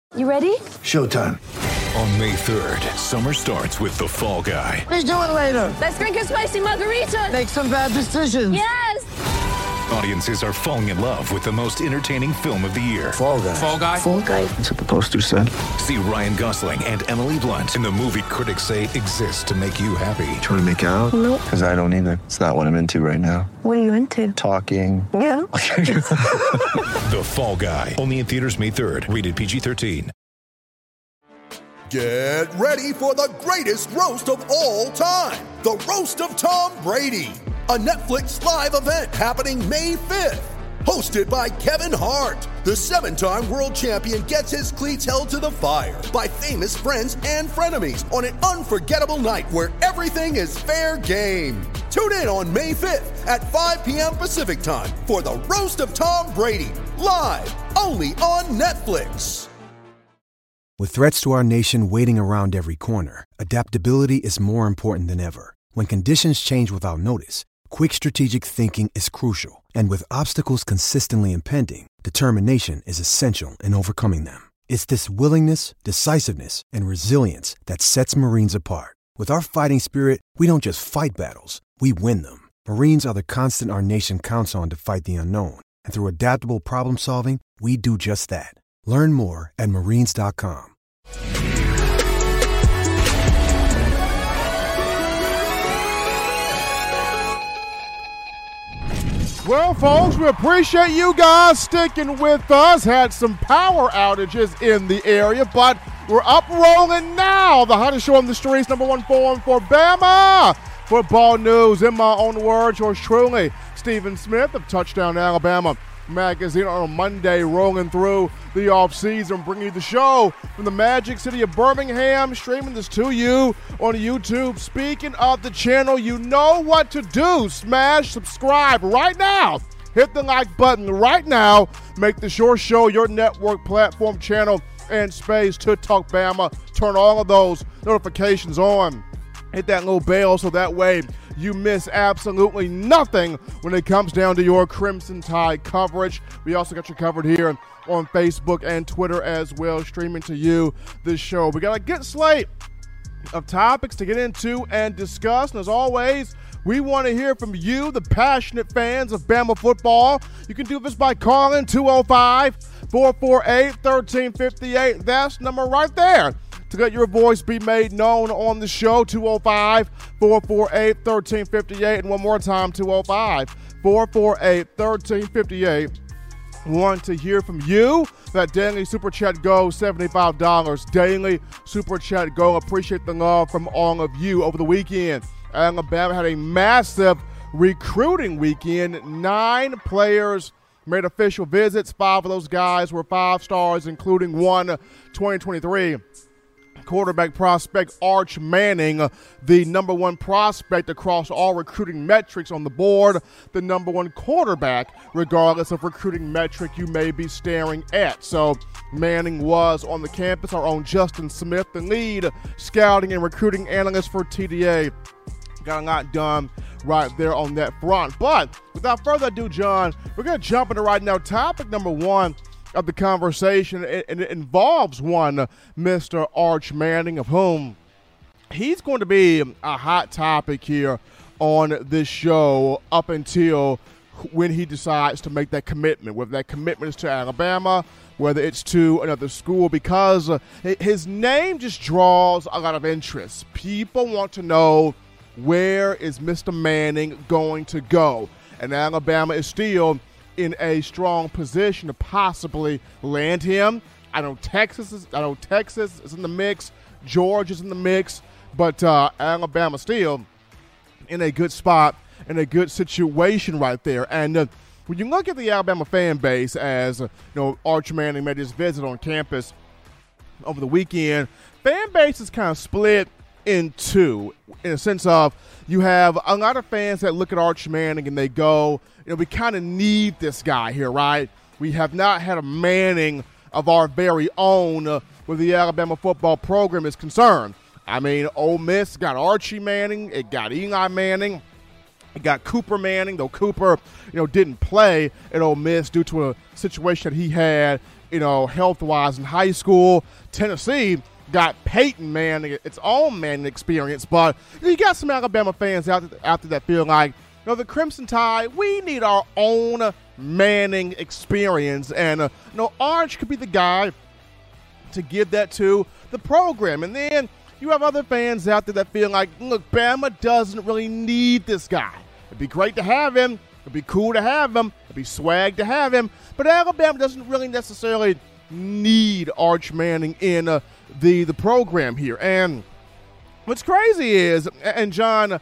You ready? Showtime. On May 3rd, summer starts with The Fall Guy. Let's do it later. Let's drink a spicy margarita. Make some bad decisions. Yes! Audiences are falling in love with the most entertaining film of the year. Fall Guy. Fall Guy? Fall Guy. That's what the poster said. See Ryan Gosling and Emily Blunt in the movie critics say exists to make you happy. Trying to make it out? Nope. Because I don't either. It's not what I'm into right now. What are you into? Talking. Yeah. The Fall Guy. Only in theaters May 3rd. Rated PG-13. Get ready for the greatest roast of all time. The Roast of Tom Brady. A Netflix live event happening May 5th. Hosted by Kevin Hart. The 7-time world champion gets his cleats held to the fire by famous friends and frenemies on an unforgettable night where everything is fair game. Tune in on May 5th at 5 p.m. Pacific time for the Roast of Tom Brady. Live only on Netflix. With threats to our nation waiting around every corner, adaptability is more important than ever. When conditions change without notice, quick strategic thinking is crucial. And with obstacles consistently impending, determination is essential in overcoming them. It's this willingness, decisiveness, and resilience that sets Marines apart. With our fighting spirit, we don't just fight battles, we win them. Marines are the constant our nation counts on to fight the unknown. And through adaptable problem solving, we do just that. Learn more at marines.com. Well, folks, we appreciate you guys sticking with us. Had some power outages in the area, but we're up rolling now. The hottest show on the streets, number one forum for Bama football news. In my own words, yours truly, Stephen Smith of Touchdown Alabama Magazine, on a Monday, rolling through the offseason, bringing you the show from the magic city of Birmingham, streaming this to you on YouTube. Speaking of the channel, you know what to do. Smash subscribe right now. Hit the like button right now. Make the Shore Show your network, platform, channel, and space to Talk Bama. Turn all of those notifications on. Hit that little bell so that way you miss absolutely nothing when it comes down to your Crimson Tide coverage. We also got you covered here on Facebook and Twitter as well, streaming to you this show. We got a good slate of topics to get into and discuss. And as always, we want to hear from you, the passionate fans of Bama football. You can do this by calling 205-448-1358. That's the number right there to let your voice be made known on the show, 205-448-1358. And one more time, 205-448-1358. Want to hear from you. That daily Super Chat goes $75. Daily Super Chat go. Appreciate the love from all of you over the weekend. Alabama had a massive recruiting weekend. 9 players made official visits. 5 of those guys were 5 stars, including one 2023 quarterback prospect, Arch Manning, the number 1 prospect across all recruiting metrics on the board, the number 1 quarterback, regardless of recruiting metric you may be staring at. So Manning was on the campus. Our own Justin Smith, the lead scouting and recruiting analyst for TDA, got a lot done right there on that front. But without further ado, John, we're going to jump into right now topic number 1 of the conversation, and it involves one Mr. Arch Manning, of whom he's going to be a hot topic here on this show up until when he decides to make that commitment, whether that commitment is to Alabama, whether it's to another school, because his name just draws a lot of interest. People want to know, where is Mr. Manning going to go? And Alabama is still in a strong position to possibly land him. I know Texas is in the mix. Georgia's in the mix. But Alabama still in a good spot, in a good situation right there. And when you look at the Alabama fan base, as Arch Manning made his visit on campus over the weekend, fan base is kind of split in two, in a sense of you have a lot of fans that look at Arch Manning and they go, we kind of need this guy here, right? We have not had a Manning of our very own where the Alabama football program is concerned. I mean, Ole Miss got Archie Manning, it got Eli Manning, it got Cooper Manning, though Cooper, didn't play at Ole Miss due to a situation that he had health-wise in high school. Tennessee got Peyton Manning, its own Manning experience, but you got some Alabama fans out there that feel like, the Crimson Tide, we need our own Manning experience, and Arch could be the guy to give that to the program. And then you have other fans out there that feel like, look, Bama doesn't really need this guy. It'd be great to have him. It'd be cool to have him. It'd be swag to have him. But Alabama doesn't really necessarily need Arch Manning in the program here. And what's crazy is, and John,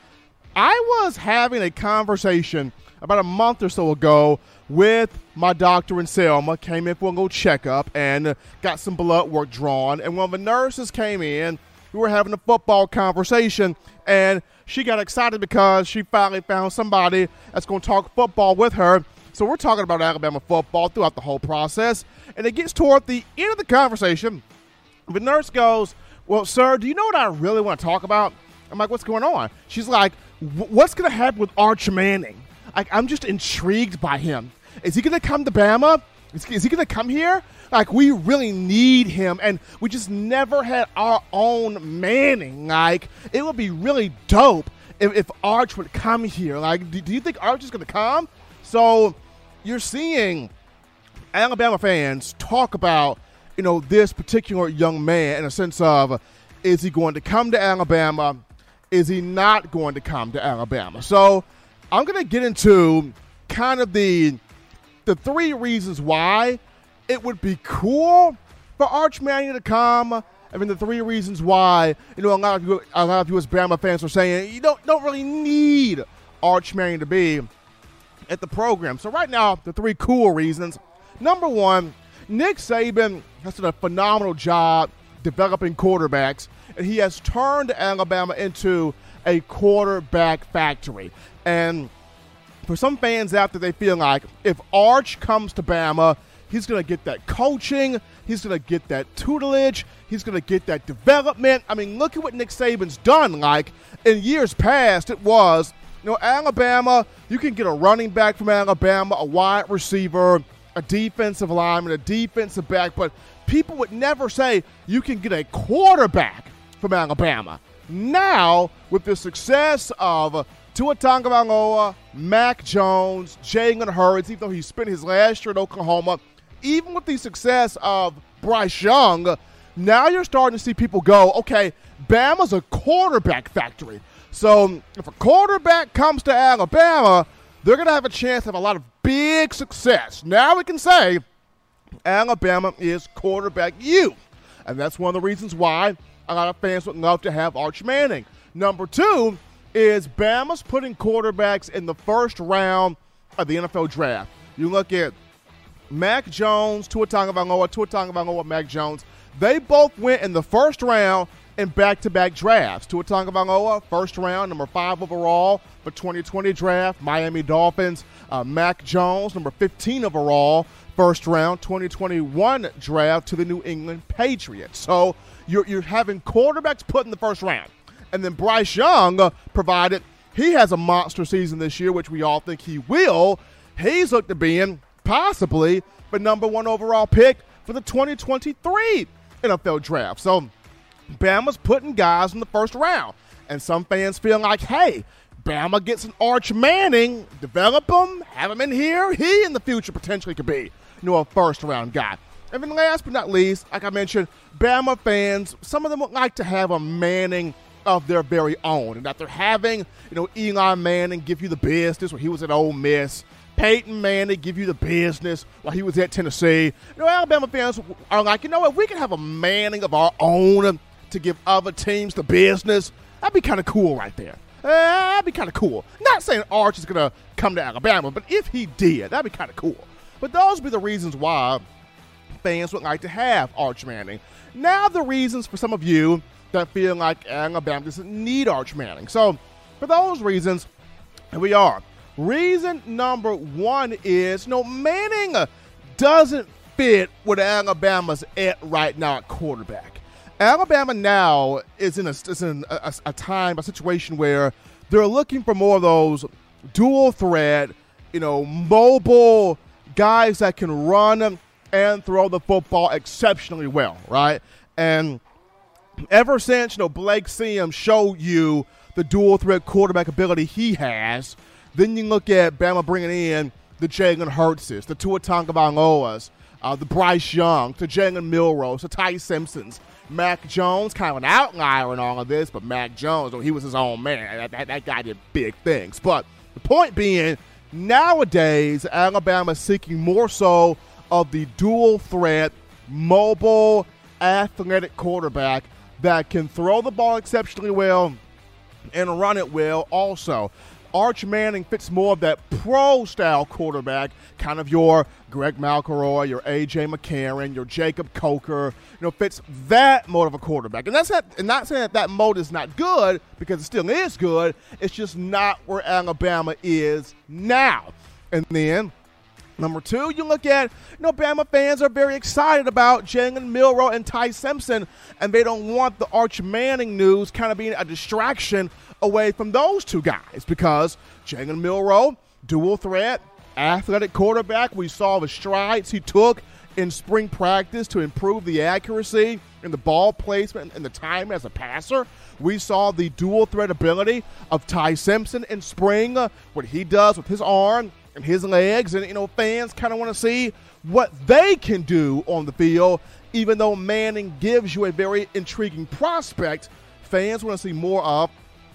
I was having a conversation about a month or so ago with my doctor in Selma. Came in for a little checkup and got some blood work drawn. And when the nurses came in, we were having a football conversation, and she got excited because she finally found somebody that's going to talk football with her. So we're talking about Alabama football throughout the whole process. And it gets toward the end of the conversation. The nurse goes, well, sir, do you know what I really want to talk about? I'm like, what's going on? She's like, what's going to happen with Arch Manning? I'm just intrigued by him. Is he going to come to Bama? Is he going to come here? We really need him, and we just never had our own Manning. It would be really dope if Arch would come here. Do you think Arch is going to come? So you're seeing Alabama fans talk about, this particular young man in a sense of, is he going to come to Alabama? Is he not going to come to Alabama? So I'm going to get into kind of the three reasons why it would be cool for Arch Manning to come. The three reasons why, a lot of you as Bama fans are saying you don't really need Arch Manning to be at the program. So right now, the three cool reasons. Number one, Nick Saban has done a phenomenal job developing quarterbacks, and he has turned Alabama into a quarterback factory. And for some fans out there, they feel like if Arch comes to Bama, he's going to get that coaching, he's going to get that tutelage, he's going to get that development. Look at what Nick Saban's done. In years past, it was, Alabama, you can get a running back from Alabama, a wide receiver, a defensive lineman, a defensive back, but people would never say you can get a quarterback from Alabama. Now, with the success of Tua Tagovailoa, Mac Jones, Jalen Hurts, even though he spent his last year at Oklahoma, even with the success of Bryce Young, now you're starting to see people go, okay, Bama's a quarterback factory. So if a quarterback comes to Alabama, they're going to have a chance to have a lot of big success. Now we can say Alabama is quarterback youth. And that's one of the reasons why a lot of fans would love to have Arch Manning. Number two is Bama's putting quarterbacks in the first round of the NFL draft. You look at Mac Jones, Tua Tagovailoa, Mac Jones. They both went in the first round in back-to-back drafts. Tua Tagovailoa, first round, number 5 overall for 2020 draft, Miami Dolphins. Mac Jones, number 15 overall, first round, 2021 draft to the New England Patriots. So you're having quarterbacks put in the first round. And then Bryce Young, provided he has a monster season this year, which we all think he will, he's looked to being possibly the number 1 overall pick for the 2023 NFL draft. So Bama's putting guys in the first round. And some fans feel like, hey, Bama gets an Arch Manning, develop him, have him in here. He in the future potentially could be, a first-round guy. And then last but not least, like I mentioned, Bama fans, some of them would like to have a Manning of their very own. And after having, Eli Manning give you the business when he was at Ole Miss, Peyton Manning give you the business while he was at Tennessee, Alabama fans are like, what, we can have a Manning of our own to give other teams the business. That'd be kind of cool right there. That'd be kind of cool. Not saying Arch is going to come to Alabama, but if he did, that'd be kind of cool. But those would be the reasons why fans would like to have Arch Manning. Now the reasons for some of you that feel like Alabama doesn't need Arch Manning. So for those reasons, here we are. Reason number one is, Manning doesn't fit what Alabama's at right now at quarterback. Alabama now is in a situation where they're looking for more of those dual threat, mobile guys that can run and throw the football exceptionally well, right? And ever since, Blake Sims showed you the dual threat quarterback ability he has, then you look at Bama bringing in the Jalen Hurtses, the Tua Tagovailoas, the Bryce Young, the Jalen Milroe, the Ty Simpsons, Mac Jones, kind of an outlier in all of this, but Mac Jones, he was his own man. That guy did big things. But the point being, nowadays, Alabama is seeking more so of the dual threat, mobile, athletic quarterback that can throw the ball exceptionally well and run it well also. Arch Manning fits more of that pro-style quarterback, kind of your Greg McElroy, your A.J. McCarron, your Jacob Coker, fits that mode of a quarterback. And that's not saying that mode is not good, because it still is good. It's just not where Alabama is now. And then, number two, you look at, Bama fans are very excited about Jalen Milroe and Ty Simpson, and they don't want the Arch Manning news kind of being a distraction away from those two guys, because Jalen Milroe, dual threat, athletic quarterback. We saw the strides he took in spring practice to improve the accuracy and the ball placement and the time as a passer. We saw the dual threat ability of Ty Simpson in spring, what he does with his arm and his legs, and fans kind of want to see what they can do on the field. Even though Manning gives you a very intriguing prospect, fans want to see more of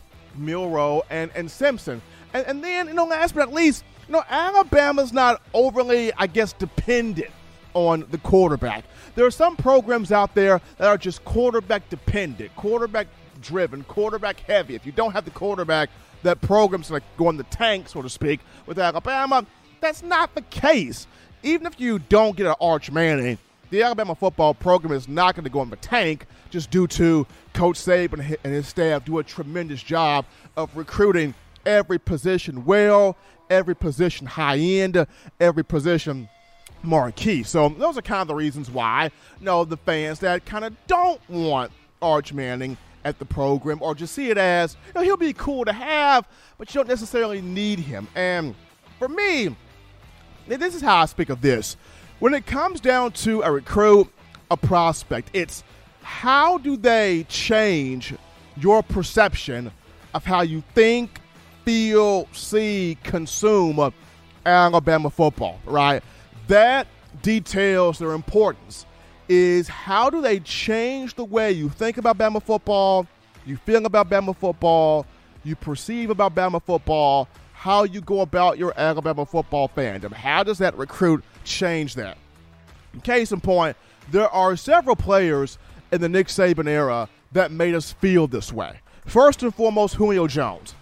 Milroe and Simpson. And then, last but not least, Alabama's not overly, dependent on the quarterback. There are some programs out there that are just quarterback dependent, quarterback driven, quarterback heavy. If you don't have the quarterback, that program's like go in the tank, so to speak. With Alabama, that's not the case. Even if you don't get an Arch Manning, the Alabama football program is not going to go in the tank, just due to Coach Saban and his staff do a tremendous job of recruiting every position well, every position high-end, every position marquee. So those are kind of the reasons why, the fans that kind of don't want Arch Manning at the program, or just see it as, he'll be cool to have, but you don't necessarily need him. And for me, this is how I speak of this. When it comes down to a recruit, a prospect, it's how do they change your perception of how you think, feel, see, consume Alabama football, right? That details their importance. Is how do they change the way you think about Bama football, you feel about Bama football, you perceive about Bama football, how you go about your Alabama football fandom. How does that recruit change that? Case in point, there are several players in the Nick Saban era that made us feel this way. First and foremost, Julio Jones.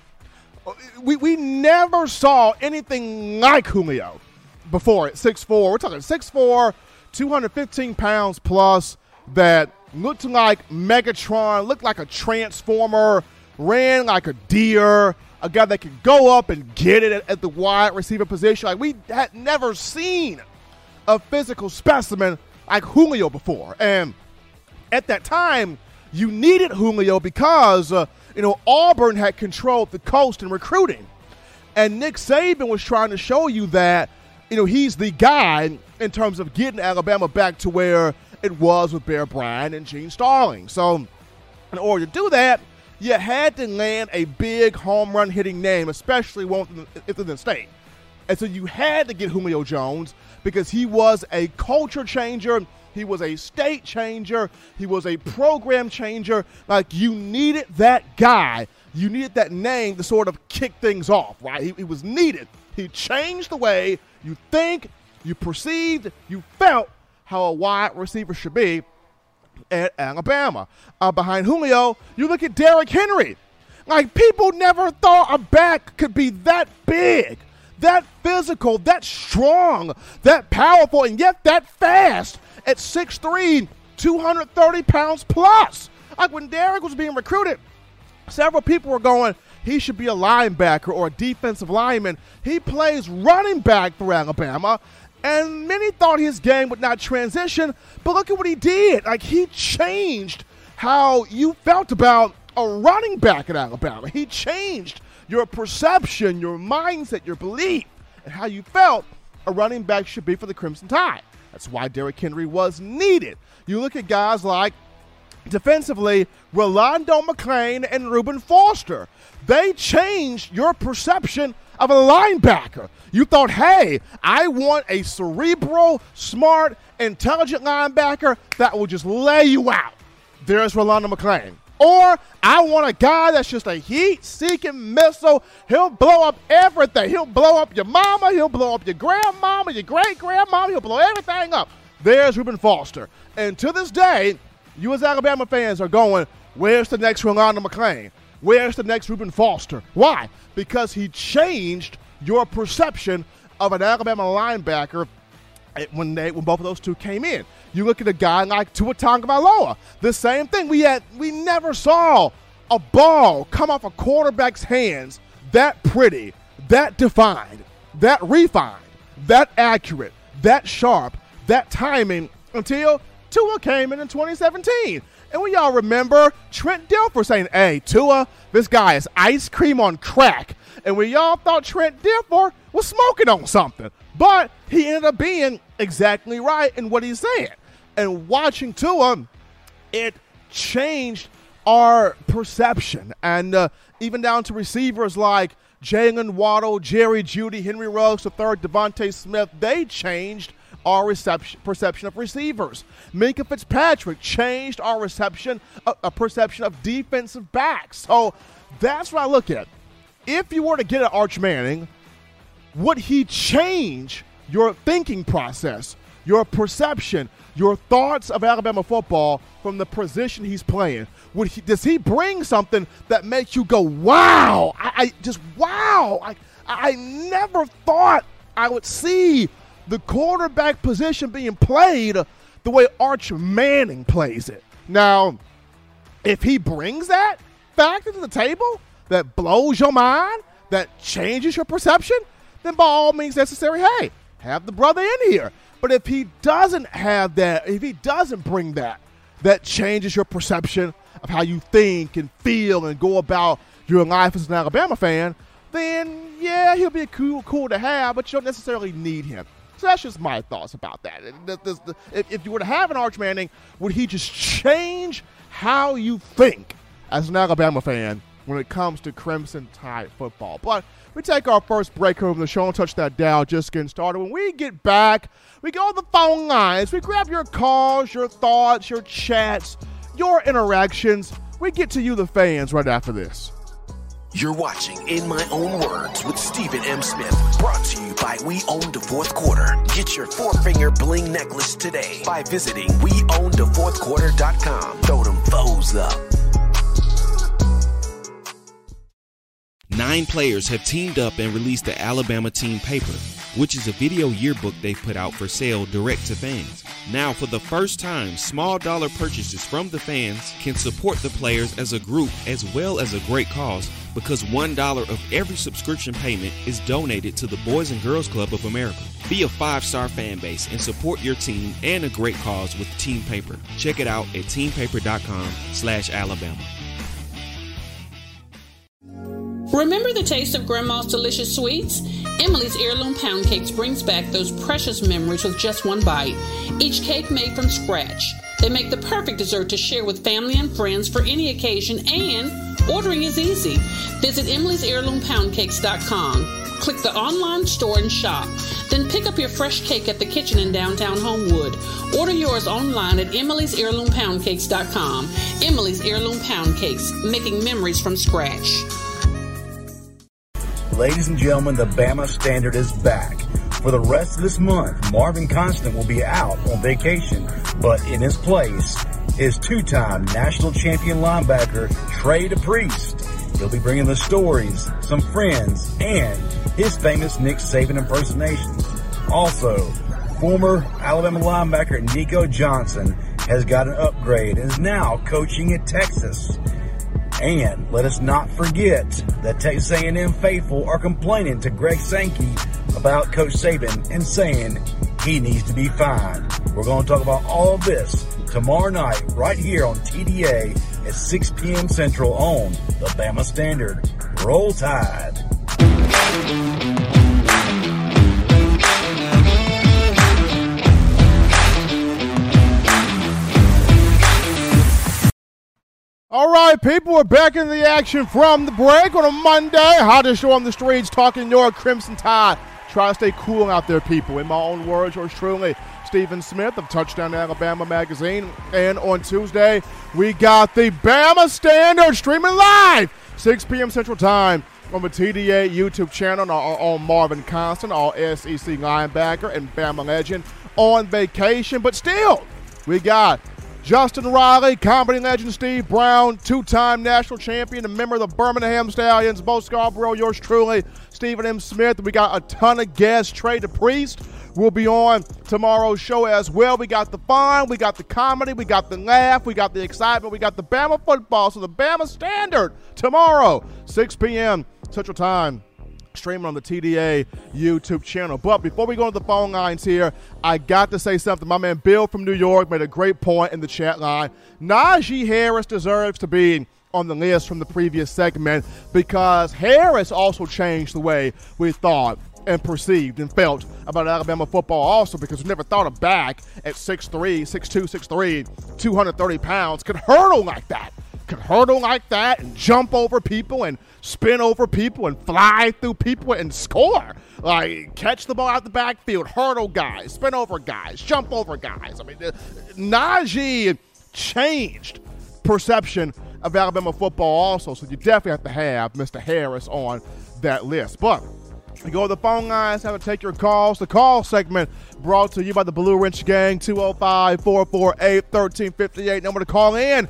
We never saw anything like Julio before at 6'4". We're talking 6'4", 215 pounds plus, that looked like Megatron, looked like a transformer, ran like a deer, a guy that could go up and get it at the wide receiver position. Like, we had never seen a physical specimen like Julio before. And at that time, you needed Julio because, Auburn had controlled the coast in recruiting. And Nick Saban was trying to show you that, he's the guy in terms of getting Alabama back to where it was with Bear Bryant and Gene Starling. So in order to do that, you had to land a big home run hitting name, especially one within the state. And so you had to get Julio Jones because he was a culture changer. He was a state changer. He was a program changer. Like, you needed that guy. You needed that name to sort of kick things off, right? He was needed. He changed the way you think, you perceived, you felt how a wide receiver should be at Alabama. Behind Julio, you look at Derrick Henry. Like, people never thought a back could be that big, that physical, that strong, that powerful, and yet that fast at 6'3", 230 pounds plus. Like, when Derrick was being recruited, several people were going, he should be a linebacker or a defensive lineman. He plays running back for Alabama, and many thought his game would not transition, but look at what he did. Like, he changed how you felt about a running back at Alabama. He changed your perception, your mindset, your belief, and how you felt a running back should be for the Crimson Tide. That's why Derrick Henry was needed. You look at guys like, defensively, Rolando McClain and Reuben Foster. They changed your perception of a linebacker. You thought, hey, I want a cerebral, smart, intelligent linebacker that will just lay you out. There's Rolando McClain. Or I want a guy that's just a heat-seeking missile. He'll blow up everything. He'll blow up your mama. He'll blow up your grandmama, your great-grandmama. He'll blow everything up. There's Reuben Foster. And to this day, you as Alabama fans are going, where's the next Rolando McClain? Where's the next Reuben Foster? Why? Because he changed your perception of an Alabama linebacker when both of those two came in. You look at a guy like Tua Tagovailoa, the same thing. We never saw a ball come off a quarterback's hands that pretty, that defined, that refined, that accurate, that sharp, that timing until Tua came in 2017. And we all remember Trent Dilfer saying, hey, Tua, this guy is ice cream on crack. And we all thought Trent Dilfer was smoking on something. But he ended up being exactly right in what he's saying. And watching Tua, it changed our perception. And even down to receivers like Jalen Waddle, Jerry Jeudy, Henry Ruggs III, Devontae Smith, they changed our perception of receivers. Minkah Fitzpatrick changed our perception of defensive backs. So that's what I look at. If you were to get an Arch Manning, would he change your thinking process, your perception, your thoughts of Alabama football from the position he's playing? Does he bring something that makes you go, wow, I never thought I would see the quarterback position being played the way Arch Manning plays it. Now, if he brings that factor to the table that blows your mind, that changes your perception, then by all means necessary, hey, have the brother in here. But if he doesn't have that, if he doesn't bring that changes your perception of how you think and feel and go about your life as an Alabama fan, then yeah, he'll be cool to have, but you don't necessarily need him. So that's just my thoughts about that. If you were to have an Arch Manning, would he just change how you think as an Alabama fan when it comes to Crimson Tide football? But we take our first break here from the show and touch that down, just getting started. When we get back, we go to the phone lines. We grab your calls, your thoughts, your chats, your interactions. We get to you, the fans, right after this. You're watching In My Own Words with Stephen M. Smith, brought to you by We Own the Fourth Quarter. Get your four-finger bling necklace today by visiting weownthefourthquarter.com. Throw them foes up. 9 players have teamed up and released the Alabama Team Paper, which is a video yearbook they put out for sale direct to fans. Now, for the first time, small dollar purchases from the fans can support the players as a group as well as a great cause, because $1 of every subscription payment is donated to the Boys and Girls Club of America. Be a 5-star fan base and support your team and a great cause with Team Paper. Check it out at teampaper.com/Alabama. Remember the taste of Grandma's delicious sweets? Emily's Heirloom Pound Cakes brings back those precious memories with just one bite. Each cake made from scratch. They make the perfect dessert to share with family and friends for any occasion, and ordering is easy. Visit Emily'sHeirloomPoundCakes.com. Click the online store and shop. Then pick up your fresh cake at the kitchen in downtown Homewood. Order yours online at Emily'sHeirloomPoundCakes.com. Emily's Heirloom Pound Cakes, making memories from scratch. Ladies and gentlemen, the Bama Standard is back. For the rest of this month, Marvin Constant will be out on vacation, but in his place is 2-time national champion linebacker Trey DePriest. He'll be bringing the stories, some friends, and his famous Nick Saban impersonations. Also, former Alabama linebacker Nico Johnson has got an upgrade and is now coaching at Texas. And let us not forget that Texas A&M faithful are complaining to Greg Sankey about Coach Saban and saying he needs to be fined. We're going to talk about all of this tomorrow night right here on TDA at 6 p.m. Central on the Bama Standard. Roll Tide. All right, people, we're back in the action from the break on a Monday. Hottest show on the streets, talking your Crimson Tide. Try to stay cool out there, people. In my own words, yours truly, Stephen Smith of Touchdown Alabama magazine. And on Tuesday, we got the Bama Standard streaming live, 6 p.m. Central Time on the TDA YouTube channel. On Marvin Constant, all SEC linebacker and Bama legend, on vacation. But still, we got Justin Riley, comedy legend Steve Brown, two-time national champion, a member of the Birmingham Stallions, Bo Scarborough, yours truly, Stephen M. Smith. We got a ton of guests. Trey DePriest will be on tomorrow's show as well. We got the fun, we got the comedy, we got the laugh, we got the excitement, we got the Bama football. So the Bama Standard tomorrow, 6 p.m. Central Time, streaming on the TDA YouTube channel. But before we go to the phone lines here, I got to say something. My man Bill from New York made a great point in the chat line. Najee Harris deserves to be on the list from the previous segment because Harris also changed the way we thought and perceived and felt about Alabama football also, because we never thought a back at 6'3", 6'2", 6'3", 230 pounds could hurdle like that. And jump over people and spin over people and fly through people and score. Like, catch the ball out the backfield, hurdle guys, spin over guys, jump over guys. I mean, Najee changed perception of Alabama football also, so you definitely have to have Mr. Harris on that list. But we go to the phone lines, have to take your calls. The call segment brought to you by the Blue Wrench Gang, 205-448-1358. Number to call in,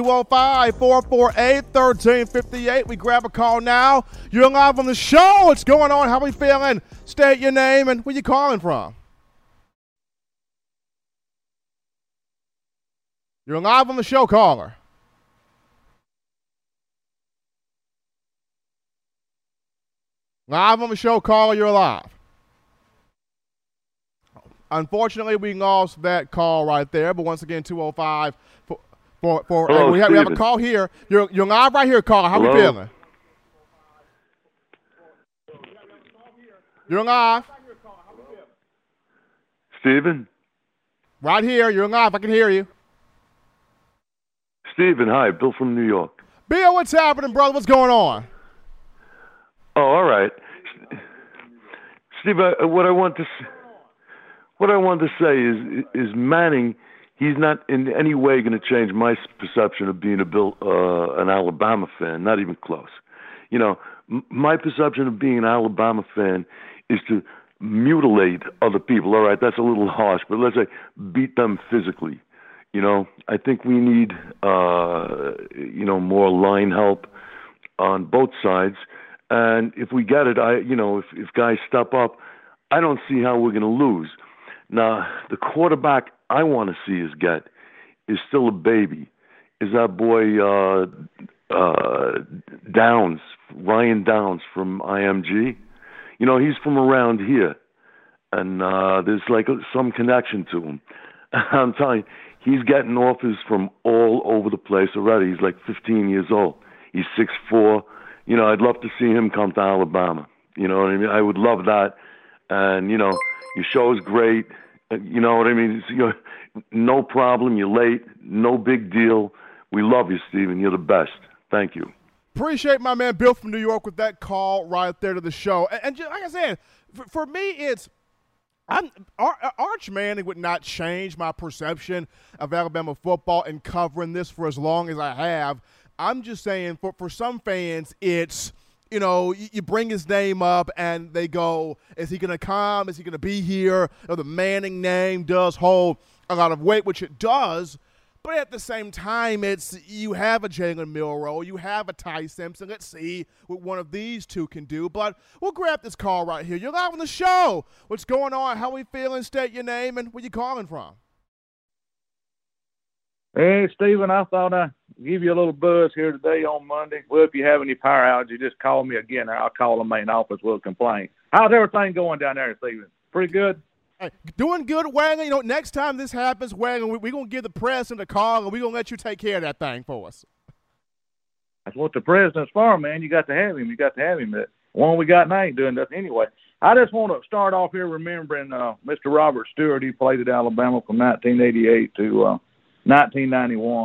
205-448-1358. We grab a call now. You're live on the show. What's going on? How we feeling? State your name and where you calling from. You're live on the show, caller. Live on the show, caller, you're live. Unfortunately, we lost that call right there, but once again, 205 Hello, we have a call here. You're live right here, caller. How we feeling? You're live. Steven? Right here, you're live. I can hear you. Steven, hi. Bill from New York. Bill, what's happening, brother? What's going on? Oh, all right. Steve, what I want to say is Manning, he's not in any way going to change my perception of being an Alabama fan, not even close. You know, my perception of being an Alabama fan is to mutilate other people. All right, that's a little harsh, but let's say beat them physically. You know, I think we need, more line help on both sides. And if we get it, if guys step up, I don't see how we're going to lose. Now, the quarterback I want to see us get is still a baby. Is that boy Downs, Ryan Downs from IMG? You know, he's from around here, and there's like some connection to him. I'm telling you, he's getting offers from all over the place already. He's like 15 years old. He's 6'4". You know, I'd love to see him come to Alabama. You know what I mean? I would love that. And, you know, your show is great. You know what I mean? No problem. You're late. No big deal. We love you, Steven. You're the best. Thank you. Appreciate my man Bill from New York with that call right there to the show. And just, like I said, for me, it's Arch Manning would not change my perception of Alabama football and covering this for as long as I have. I'm just saying for some fans, it's, you know, you bring his name up and they go, is he going to come? Is he going to be here? You know, the Manning name does hold a lot of weight, which it does. But at the same time, it's you have a Jalen Milroe, you have a Ty Simpson. Let's see what one of these two can do. But we'll grab this call right here. You're live on the show. What's going on? How we feeling? State your name and where you calling from. Hey, Steven, I thought I'd give you a little buzz here today on Monday. Well, if you have any power outages, just call me again. I'll call the main office. We'll complain. How's everything going down there, Steven? Pretty good? Hey, doing good, Wagon. You know, next time this happens, Wagon, we're going to give the president a call, and we're going to let you take care of that thing for us. That's what the president's for, man. You got to have him. The one we got now ain't doing nothing anyway. I just want to start off here remembering Mr. Robert Stewart. He played at Alabama from 1988 to 1991.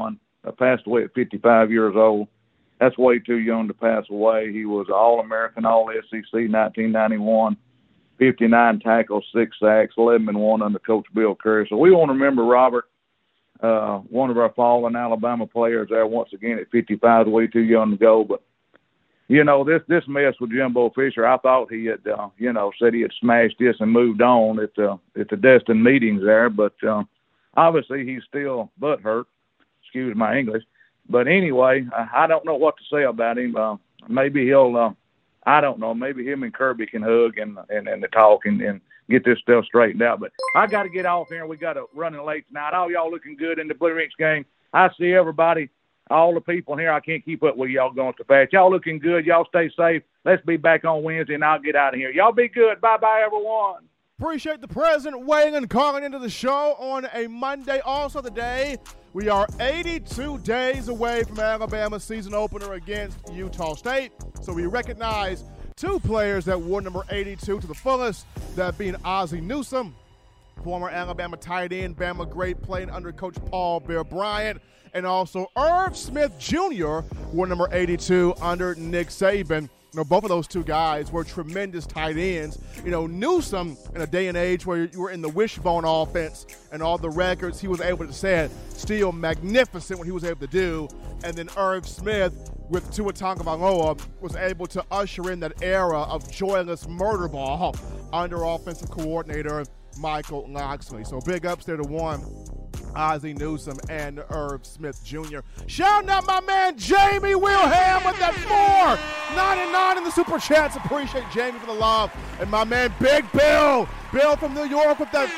passed away at 55 years old. That's way too young to pass away. He was All-American, All-SEC 1991, 59 tackles, 6 sacks, 11-1 under Coach Bill Curry. So we want to remember Robert, one of our fallen Alabama players there once again at 55, way too young to go. But, you know, this mess with Jimbo Fisher, I thought he had, said he had smashed this and moved on at the Destin meetings there. But obviously he's still butthurt. Excuse my English. But anyway, I don't know what to say about him. Maybe he'll, I don't know, maybe him and Kirby can hug and talk and get this stuff straightened out. But I got to get off here. We got to run late tonight. All y'all looking good in the Blue Rinks game. I see everybody, all the people here. I can't keep up with y'all going so fast. Y'all looking good. Y'all stay safe. Let's be back on Wednesday, and I'll get out of here. Y'all be good. Bye-bye, everyone. Appreciate the president weighing and calling into the show on a Monday. Also today, we are 82 days away from Alabama's season opener against Utah State. So we recognize 2 players that wore number 82 to the fullest, that being Ozzie Newsome, former Alabama tight end, Bama great, playing under Coach Paul Bear Bryant, and also Irv Smith Jr. wore number 82 under Nick Saban. You know, both of those 2 guys were tremendous tight ends. You know, Newsome, in a day and age where you were in the wishbone offense and all the records he was able to set, still magnificent what he was able to do. And then Irv Smith, with Tua Tagovailoa, was able to usher in that era of joyless murder ball under offensive coordinator Michael Locksley. So big ups there to one, Ozzie Newsome and Irv Smith Jr. Shouting out my man Jamie Wilhelm with that $4.99 in the Super Chats. Appreciate Jamie for the love. And my man Big Bill from New York with that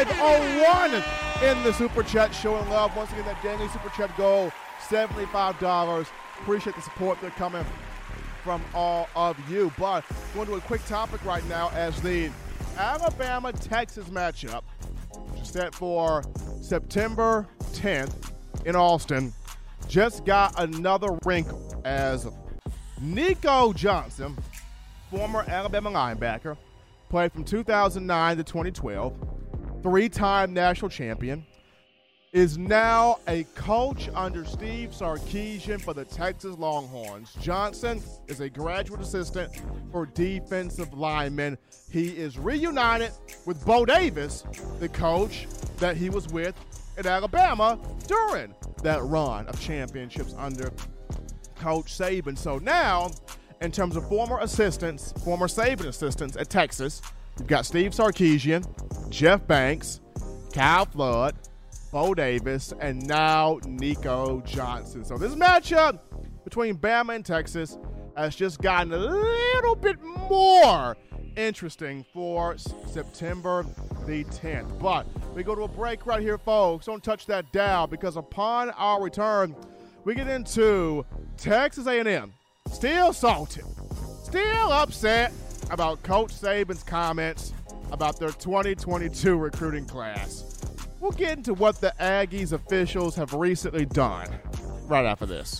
$5.01 in the Super Chat, showing love. Once again, that daily Super Chat goal, $75. Appreciate the support that's coming from all of you. But going to a quick topic right now as the Alabama-Texas matchup, which is set for September 10th in Austin, just got another wrinkle as Nico Johnson, former Alabama linebacker, played from 2009 to 2012, 3-time national champion, is now a coach under Steve Sarkisian for the Texas Longhorns. Johnson is a graduate assistant for defensive linemen. He is reunited with Bo Davis, the coach that he was with at Alabama during that run of championships under Coach Saban. So now, in terms of former Saban assistants at Texas, you've got Steve Sarkisian, Jeff Banks, Kyle Flood, Bo Davis, and now Nico Johnson. So this matchup between Bama and Texas has just gotten a little bit more interesting for September the 10th. But we go to a break right here, folks. Don't touch that dial, because upon our return, we get into Texas A&M. Still salty, still upset about Coach Saban's comments about their 2022 recruiting class. We'll get into what the Aggies officials have recently done right after this.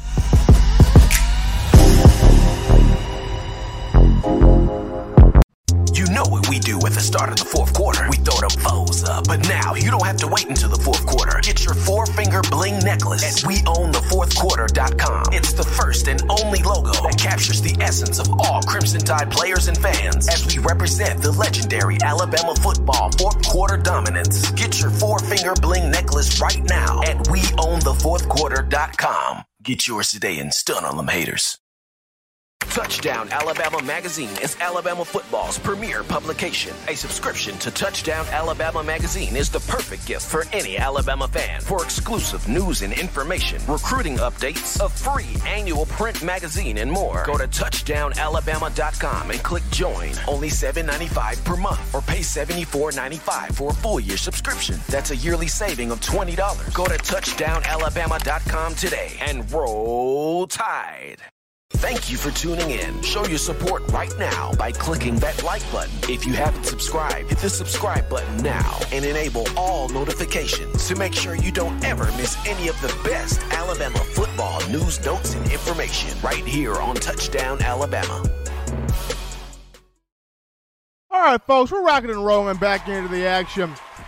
You know what we do at the start of the fourth quarter. We throw them foes up. But now you don't have to wait until the fourth quarter. Get your 4-finger bling necklace at WeOwnTheFourthQuarter.com. It's the first and only logo that captures the essence of all Crimson Tide players and fans as we represent the legendary Alabama football fourth quarter dominance. Get your 4-finger bling necklace right now at WeOwnTheFourthQuarter.com. Get yours today and stun on them haters. Touchdown Alabama Magazine is Alabama football's premier publication. A subscription to Touchdown Alabama Magazine is the perfect gift for any Alabama fan. For exclusive news and information, recruiting updates, a free annual print magazine, and more, go to touchdownalabama.com and click join. Only $7.95 per month, or pay $74.95 for a full year subscription. That's a yearly saving of $20. Go to touchdownalabama.com today and roll Tide. Thank you for tuning in. Show your support right now by clicking that like button. If you haven't subscribed, hit the subscribe button now and enable all notifications to make sure you don't ever miss any of the best Alabama football news, notes, and information right here on Touchdown Alabama. All right, folks, we're rocking and rolling back into the action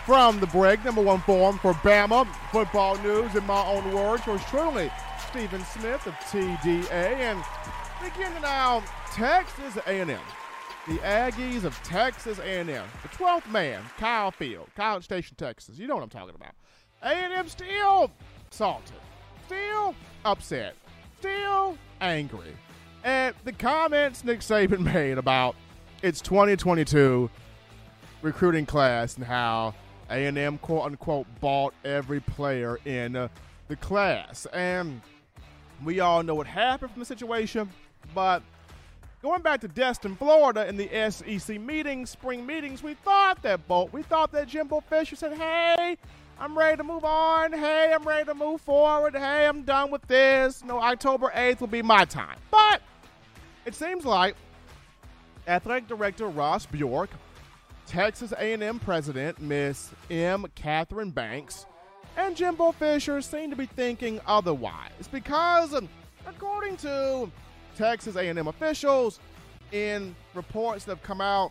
From the break, number one forum for Bama football news, in my own words, yours truly, Stephen Smith of TDA. And beginning now, Texas A&M. The Aggies of Texas A&M. The 12th man, Kyle Field, College Station, Texas. You know what I'm talking about. A&M still salted, still upset, still angry at the comments Nick Saban made about its 2022 recruiting class and how A&M, quote-unquote, bought every player in the class. And we all know what happened from the situation, but going back to Destin, Florida, in the SEC meetings, spring meetings, we thought that Jimbo Fisher said, hey, I'm ready to move on. Hey, I'm ready to move forward. Hey, I'm done with this. No, October 8th will be my time. But it seems like Athletic Director Ross Bjork, Texas A&M President Miss M. Catherine Banks, and Jimbo Fisher seem to be thinking otherwise because, according to Texas A&M officials, in reports that have come out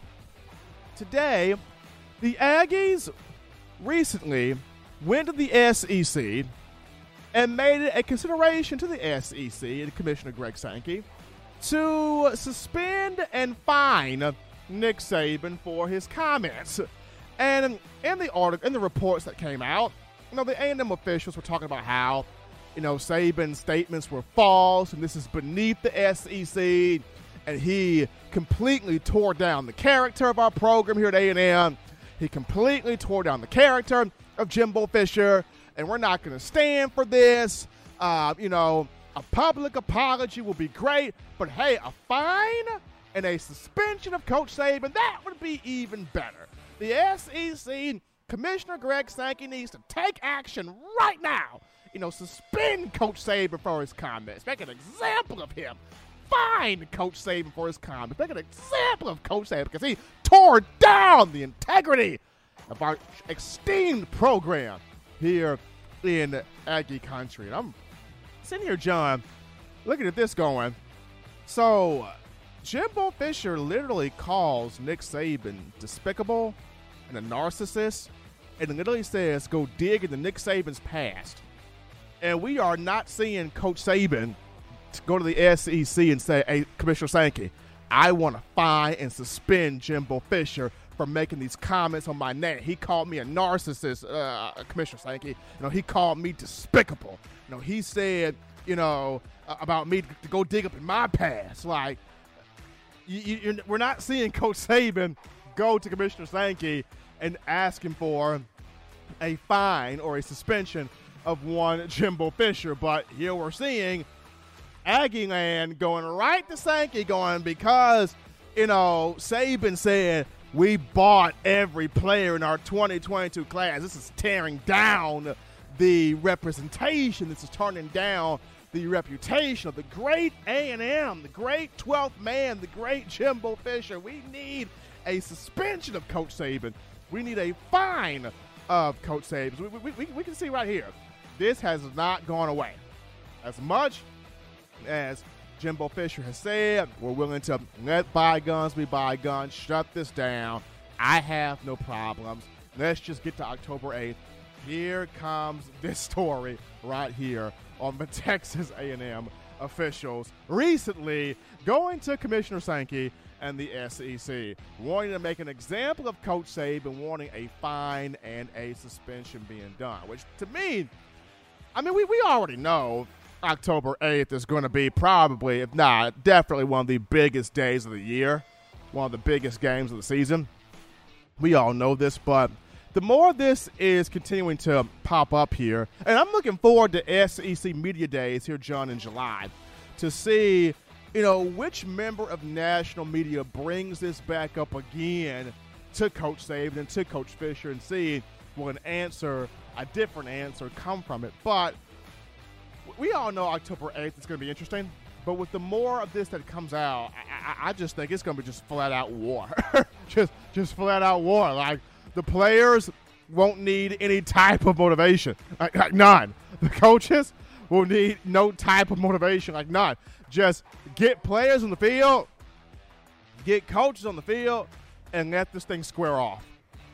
today, the Aggies recently went to the SEC and made it a consideration to the SEC and Commissioner Greg Sankey to suspend and fine Nick Saban for his comments. And in the article, in the reports that came out, the A&M officials were talking about how, Saban's statements were false and this is beneath the SEC, and he completely tore down the character of our program here at A&M. He completely tore down the character of Jimbo Fisher, and we're not going to stand for this. A public apology will be great, but hey, a fine and a suspension of Coach Saban, that would be even better. The SEC, Commissioner Greg Sankey needs to take action right now. Suspend Coach Saban for his comments. Make an example of him. Fine Coach Saban for his comments. Make an example of Coach Saban because he tore down the integrity of our esteemed program here in Aggie country. And I'm sitting here, John, looking at this going, so Jimbo Fisher literally calls Nick Saban despicable and a narcissist, and literally says, go dig into Nick Saban's past. And we are not seeing Coach Saban go to the SEC and say, hey, Commissioner Sankey, I want to fine and suspend Jimbo Fisher for making these comments on my name. He called me a narcissist, Commissioner Sankey. He called me despicable. He said, about me to go dig up in my past. Like, we're not seeing Coach Saban go to Commissioner Sankey and ask him for a fine or a suspension of one Jimbo Fisher. But here we're seeing Aggie Land going right to Sankey going because, Saban said we bought every player in our 2022 class. This is tearing down the representation. This is turning down the reputation of the great A&M, the great 12th man, the great Jimbo Fisher. We need a suspension of Coach Saban. We need a fine of Coach Saban. We can see right here, this has not gone away. As much as Jimbo Fisher has said, we're willing to let bygones be bygones, shut this down. I have no problems. Let's just get to October 8th. Here comes this story right here on the Texas A&M officials recently going to Commissioner Sankey and the SEC, wanting to make an example of Coach Saban, wanting a fine and a suspension being done, which to me, we already know October 8th is going to be probably, if not, definitely one of the biggest days of the year, one of the biggest games of the season. We all know this, but the more this is continuing to pop up here, and I'm looking forward to SEC Media Days here, John, in July, to see, which member of national media brings this back up again to Coach Saban and to Coach Fisher and see will a different answer come from it. But we all know October 8th is going to be interesting, but with the more of this that comes out, I just think it's going to be just flat-out war. just flat-out war. Like, the players won't need any type of motivation. Like none. The coaches will need no type of motivation. Like none. Just get players on the field, get coaches on the field, and let this thing square off.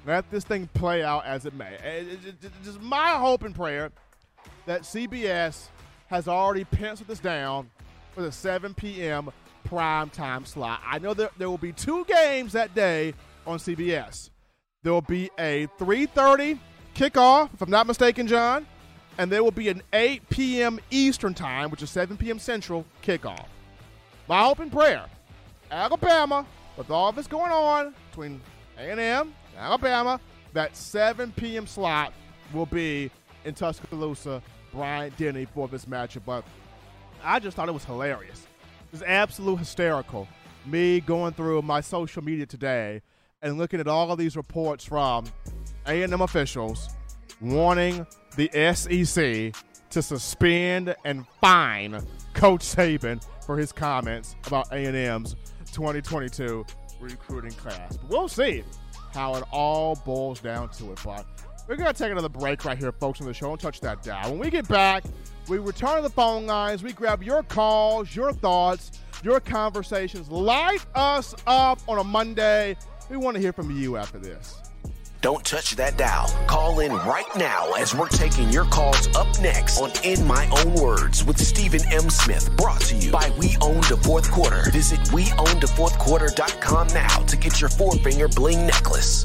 Let this thing play out as it may. It's just my hope and prayer that CBS has already penciled this down for the 7 p.m. primetime slot. I know that there will be 2 games that day on CBS. There will be a 3:30 kickoff, if I'm not mistaken, John, and there will be an 8 p.m. Eastern time, which is 7 p.m. Central, kickoff. My hope and prayer, Alabama, with all this going on between A&M and Alabama, that 7 p.m. slot will be in Tuscaloosa, Bryant-Denny for this matchup. But I just thought it was hilarious. It was absolute hysterical. Me going through my social media today and looking at all of these reports from A&M officials wanting the SEC to suspend and fine Coach Saban for his comments about A&M's 2022 recruiting class. But we'll see how it all boils down to it. But we're going to take another break right here, folks, on the show. Don't touch that dial. When we get back, we return to the phone lines. We grab your calls, your thoughts, your conversations. Light us up on a Monday. We want to hear from you after this. Don't touch that dial. Call in right now as we're taking your calls up next on In My Own Words with Stephen M. Smith. Brought to you by We Own the Fourth Quarter. Visit WeOwnTheFourthQuarter.com now to get your 4-finger bling necklace.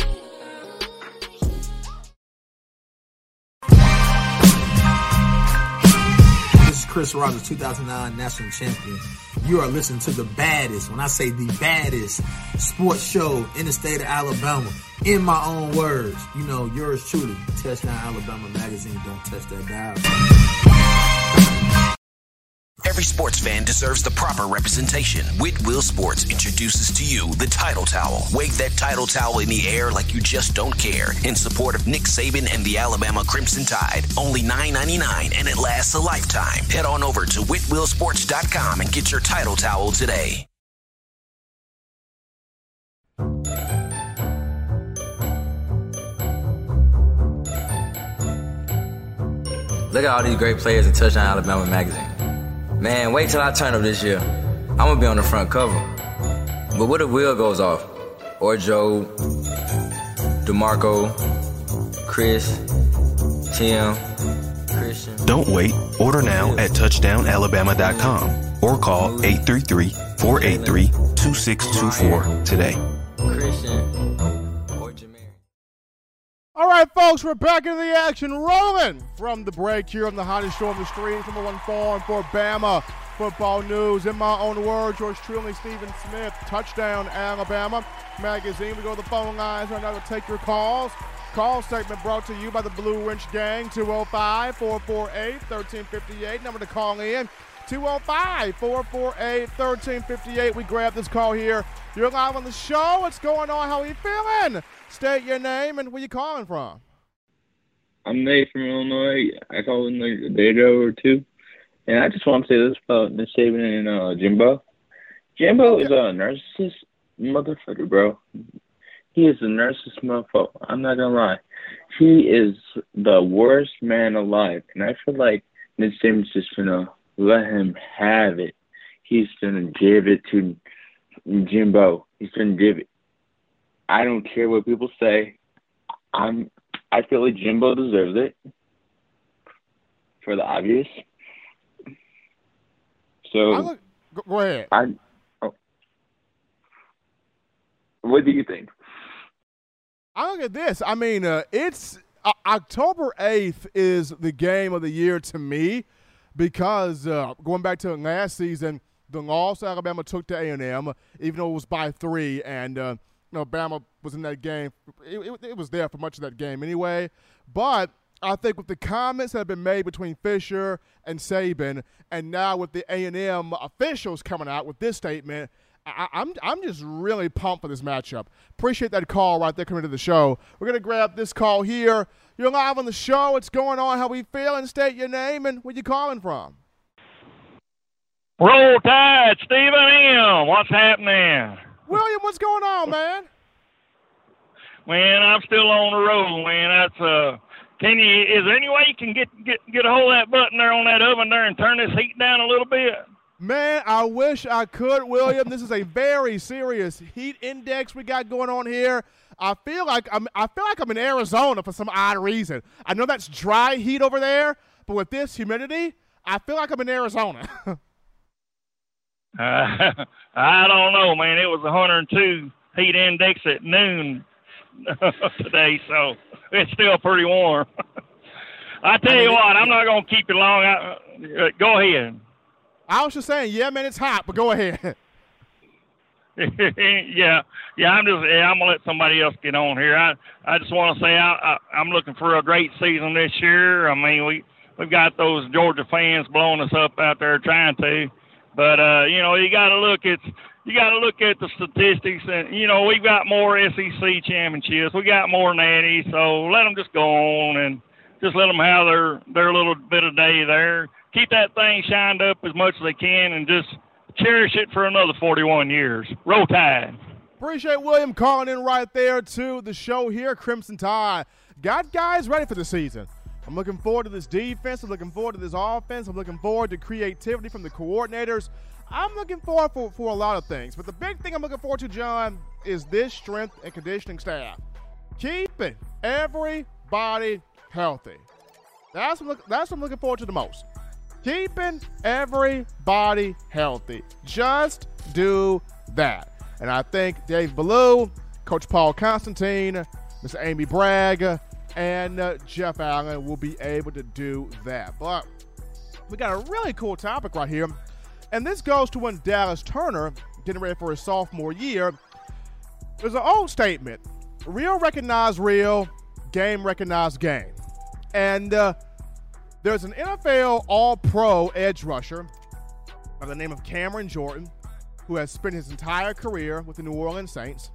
This is Chris Rogers, 2009 national champion. You are listening to the baddest, when I say the baddest, sports show in the state of Alabama. In my own words, you know, yours truly, Touchdown Alabama Magazine. Don't touch that dial. Every sports fan deserves the proper representation. Whitwell Sports introduces to you the Title Towel. Wave that Title Towel in the air like you just don't care. In support of Nick Saban and the Alabama Crimson Tide. Only $9.99 and it lasts a lifetime. Head on over to WhitwellSports.com and get your Title Towel today. Look at all these great players in Touchdown Alabama Magazine. Man, wait till I turn up this year. I'm going to be on the front cover. But what if Will goes off? Or Joe, DeMarco, Chris, Tim, Christian. Don't wait. Order now at touchdownalabama.com or call 833-483-2624 today. Christian. All right, folks, we're back into the action, rolling from the break here on the hottest show on the streets, number one forum for Bama football news. In my own words, yours truly, Stephen Smith, Touchdown Alabama Magazine. We go to the phone lines right now to take your calls. Call segment brought to you by the Blue Wrench Gang, 205-448-1358. Number to call in, 205-448-1358. We grab this call here. You're live on the show. What's going on? How are you feeling? State your name and where you calling from. I'm Nate from Illinois. I called in like a day ago or two. And I just want to say this about Nick Saban and Jimbo. Jimbo is a narcissist motherfucker, bro. He is a narcissist motherfucker. I'm not going to lie. He is the worst man alive. And I feel like Nick Saban's just going to let him have it. He's going to give it to Jimbo. He's going to give it. I don't care what people say. I feel like Jimbo deserves it for the obvious. So go ahead. What do you think? I look at this. I mean, it's October 8th is the game of the year to me because going back to last season, the loss Alabama took to A&M, even though it was by 3, and Bama was in that game. It was there for much of that game anyway. But I think with the comments that have been made between Fisher and Saban, and now with the A&M officials coming out with this statement, I'm just really pumped for this matchup. Appreciate that call right there coming to the show. We're going to grab this call here. You're live on the show. What's going on? How we feeling? State your name and where you calling from. Roll Tide, Stephen M. What's happening? William, what's going on, man? Man, I'm still on the road, man. That's is there any way you can get a hold of that button there on that oven there and turn this heat down a little bit? Man, I wish I could, William. This is a very serious heat index we got going on here. I feel like I'm in Arizona for some odd reason. I know that's dry heat over there, but with this humidity, I feel like I'm in Arizona. I don't know, man. It was 102 heat index at noon today, so it's still pretty warm. I tell you what, I'm not going to keep you long. Go ahead. I was just saying, yeah, man, it's hot, but go ahead. yeah. I'm gonna let somebody else get on here. I just want to say I'm looking for a great season this year. I mean, we've got those Georgia fans blowing us up out there trying to, but you got to look at the statistics, and we've got more SEC championships. We got more natties, so let them just go on and just let them have their little bit of day there. Keep that thing shined up as much as they can, and just cherish it for another 41 years. Roll Tide. Appreciate William calling in right there to the show here. Crimson Tide got guys ready for the season. I'm looking forward to this defense. I'm looking forward to this offense. I'm looking forward to creativity from the coordinators. I'm looking forward for a lot of things. But the big thing I'm looking forward to, John, is this strength and conditioning staff. Keeping everybody healthy. That's what I'm looking forward to the most. Keeping everybody healthy. Just do that. And I think Dave Ballou, Coach Paul Constantine, Miss Amy Bragg, and Jeff Allen will be able to do that. But we got a really cool topic right here. And this goes to when Dallas Turner, getting ready for his sophomore year, there's an old statement. Real recognize real, game recognize game. And there's an NFL All-Pro edge rusher by the name of Cameron Jordan, who has spent his entire career with the New Orleans Saints.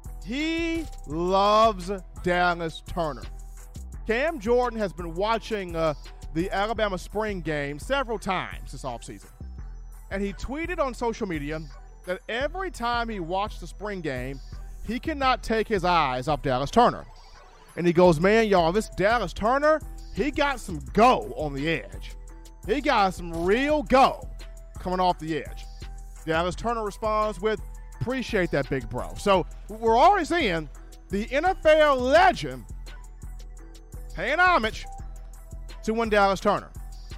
He loves Dallas Turner. Cam Jordan has been watching the Alabama spring game several times this offseason. And he tweeted on social media that every time he watched the spring game, he cannot take his eyes off Dallas Turner. And he goes, man, y'all, this Dallas Turner, he got some go on the edge. He got some real go coming off the edge. Dallas Turner responds with, appreciate that, big bro. So we're already seeing the NFL legend paying homage to one Dallas Turner.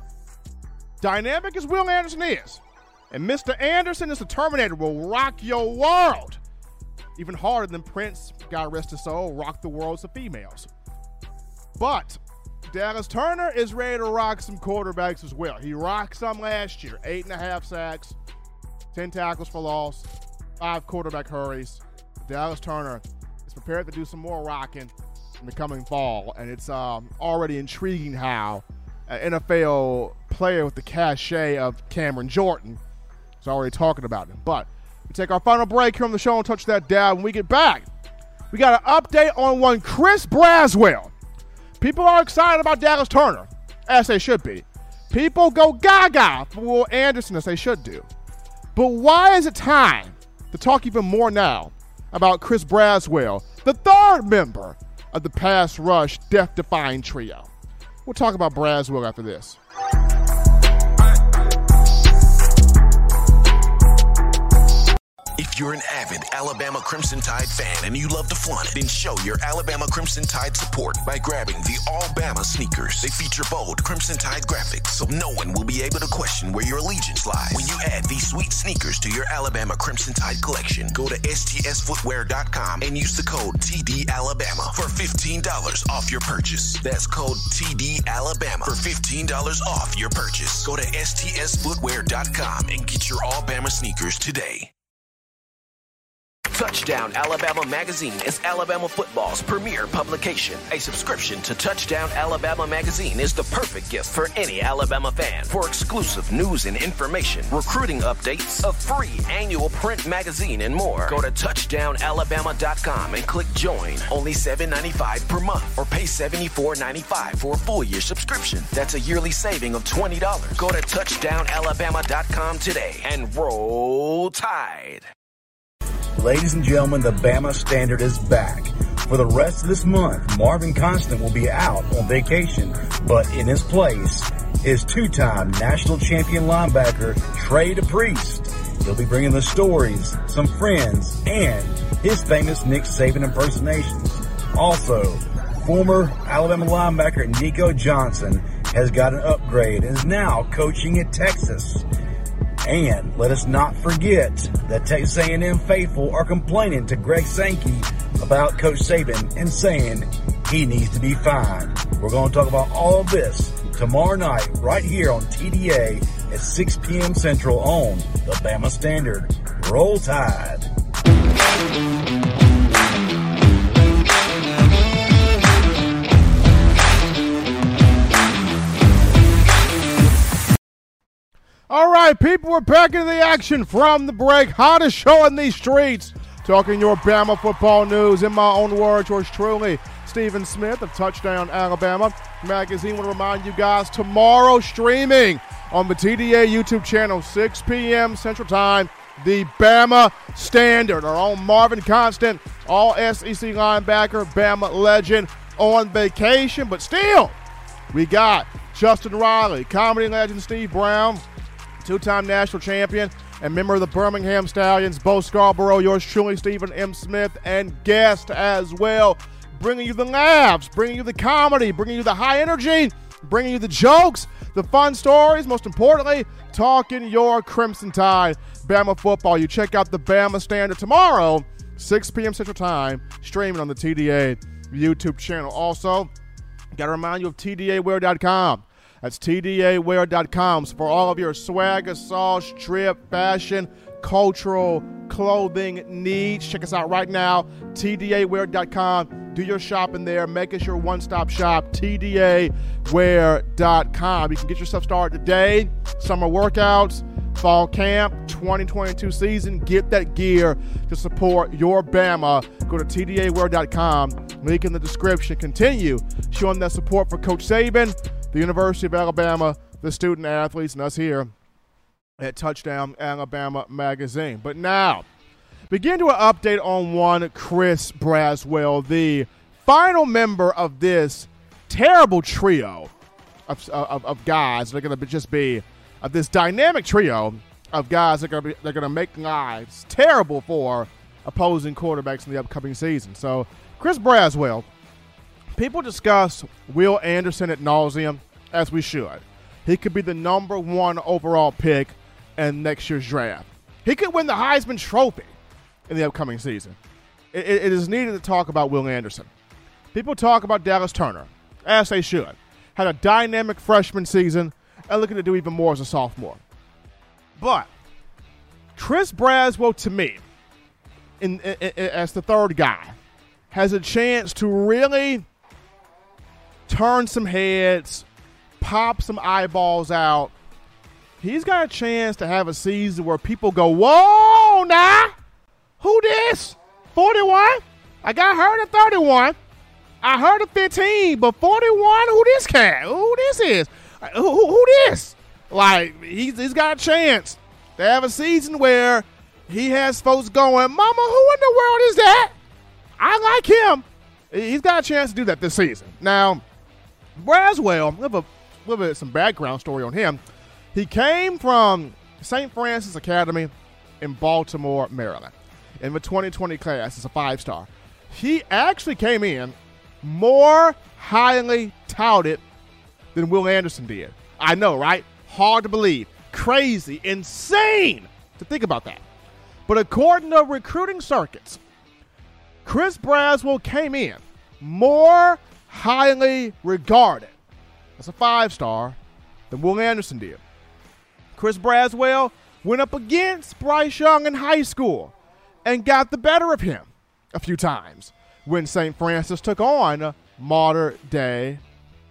Dynamic as Will Anderson is, and Mr. Anderson is the Terminator, will rock your world. Even harder than Prince, God rest his soul, rocked the worlds of females. But Dallas Turner is ready to rock some quarterbacks as well. He rocked some last year, 8.5 sacks, 10 tackles for loss, 5 quarterback hurries. Dallas Turner is prepared to do some more rocking in the coming fall, and it's already intriguing how an NFL player with the cachet of Cameron Jordan is already talking about him. But we take our final break here on the show and touch that down. When we get back, we got an update on one Chris Braswell. People are excited about Dallas Turner, as they should be. People go gaga for Will Anderson, as they should do. But why is it time to talk even more now about Chris Braswell, the third member of the pass rush death-defying trio? We'll talk about Braswell after this. If you're an avid Alabama Crimson Tide fan and you love to flaunt it, then show your Alabama Crimson Tide support by grabbing the All-Bama sneakers. They feature bold Crimson Tide graphics, so no one will be able to question where your allegiance lies. When you add these sweet sneakers to your Alabama Crimson Tide collection, go to STSFootwear.com and use the code TDAlabama for $15 off your purchase. That's code TDAlabama for $15 off your purchase. Go to STSFootwear.com and get your All-Bama sneakers today. Touchdown Alabama Magazine is Alabama football's premier publication. A subscription to Touchdown Alabama Magazine is the perfect gift for any Alabama fan. For exclusive news and information, recruiting updates, a free annual print magazine, and more, go to touchdownalabama.com and click join. Only $7.95 per month, or pay $74.95 for a full year subscription. That's a yearly saving of $20. Go to touchdownalabama.com today and roll Tide. Ladies and gentlemen, the Bama Standard is back. For the rest of this month, Marvin Constant will be out on vacation, but in his place is two-time national champion linebacker Trey DePriest. He'll be bringing the stories, some friends, and his famous Nick Saban impersonations. Also, former Alabama linebacker Nico Johnson has got an upgrade and is now coaching at Texas. And let us not forget that Texas A&M faithful are complaining to Greg Sankey about Coach Saban and saying he needs to be fined. We're going to talk about all of this tomorrow night right here on TDA at 6 p.m. Central on the Bama Standard. Roll Tide. All right, people, we're back into the action from the break. Hottest show in these streets. Talking your Bama football news. In my own words, yours truly, Stephen Smith of Touchdown Alabama Magazine. I want to remind you guys, tomorrow streaming on the TDA YouTube channel, 6 p.m. Central Time, the Bama Standard. Our own Marvin Constant, all SEC linebacker, Bama legend, on vacation. But still, we got Justin Riley, comedy legend Steve Brown, two-time national champion and member of the Birmingham Stallions, Bo Scarborough, yours truly, Stephen M. Smith, and guest as well, bringing you the laughs, bringing you the comedy, bringing you the high energy, bringing you the jokes, the fun stories, most importantly, talking your Crimson Tide Bama football. You check out the Bama Standard tomorrow, 6 p.m. Central Time, streaming on the TDA YouTube channel. Also, got to remind you of TDAwear.com. That's TDAwear.com. So for all of your swagger, sauce, drip, fashion, cultural, clothing needs, check us out right now, TDAwear.com. Do your shopping there. Make us your one-stop shop, TDAwear.com. You can get yourself started today. Summer workouts, fall camp, 2022 season. Get that gear to support your Bama. Go to TDAwear.com. Link in the description. Continue showing that support for Coach Saban, the University of Alabama, the student athletes, and us here at Touchdown Alabama Magazine. But now, begin to an update on one Chris Braswell, the final member of this terrible trio of guys that are going to just be this dynamic trio of guys that are going to make lives terrible for opposing quarterbacks in the upcoming season. So, Chris Braswell, people discuss Will Anderson ad nauseum, as we should. He could be the number one overall pick in next year's draft. He could win the Heisman Trophy in the upcoming season. It is needed to talk about Will Anderson. People talk about Dallas Turner, as they should. Had a dynamic freshman season and looking to do even more as a sophomore. But Chris Braswell, to me, as the third guy, has a chance to really turn some heads, pop some eyeballs out. He's got a chance to have a season where people go, whoa, nah, who this? 41? I got heard of 31. I heard of 15, but 41, who this cat? Who this is? Who this? Like, he's got a chance to have a season where he has folks going, mama, who in the world is that? I like him. He's got a chance to do that this season. Now, Braswell, we have some background story on him. He came from St. Francis Academy in Baltimore, Maryland, in the 2020 class as a 5-star. He actually came in more highly touted than Will Anderson did. I know, right? Hard to believe. Crazy. Insane to think about that. But according to recruiting circuits, Chris Braswell came in more highly regarded as a 5-star than Will Anderson did. Chris Braswell went up against Bryce Young in high school and got the better of him a few times when St. Francis took on Mater Dei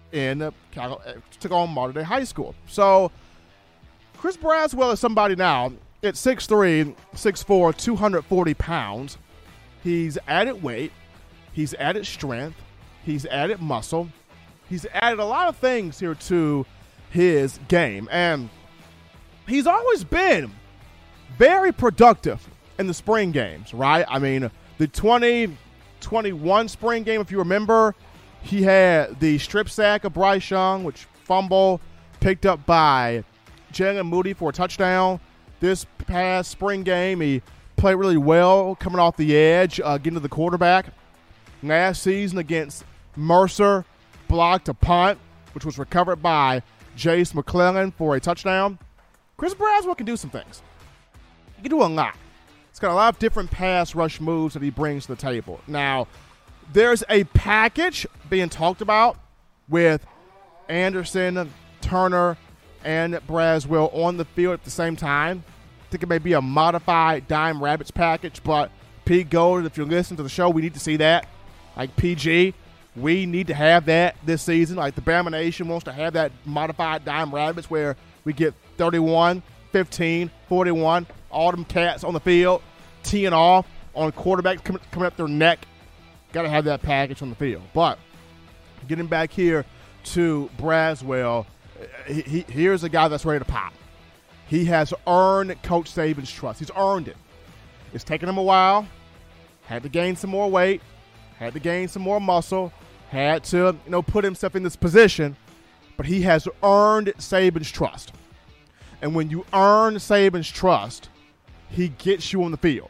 High School. So Chris Braswell is somebody now at 6'3", 6'4", 240 pounds. He's added weight. He's added strength. He's added muscle. He's added a lot of things here to his game. And he's always been very productive in the spring games, right? I mean, the 2021 spring game, if you remember, he had the strip sack of Bryce Young, which fumble picked up by Jalen Moody for a touchdown. this past spring game, he played really well coming off the edge, getting to the quarterback. Last season against Mercer, blocked a punt, which was recovered by Jace McClellan for a touchdown. Chris Braswell can do some things. He can do a lot. He's got a lot of different pass rush moves that he brings to the table. Now, there's a package being talked about with Anderson, Turner, and Braswell on the field at the same time. I think it may be a modified Dime Rabbits package, but Pete Gold, if you're listening to the show, we need to see that. Like PG, we need to have that this season. Like the Bama Nation wants to have that modified Dime Rabbits where we get 31, 15, 41, all them cats on the field, teeing off on quarterbacks coming up their neck. Got to have that package on the field. But getting back here to Braswell, here's a guy that's ready to pop. He has earned Coach Saban's trust. He's earned it. It's taken him a while. Had to gain some more weight. Had to gain some more muscle. Had to, put himself in this position. But he has earned Saban's trust. And when you earn Saban's trust, he gets you on the field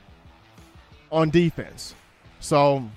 on defense. So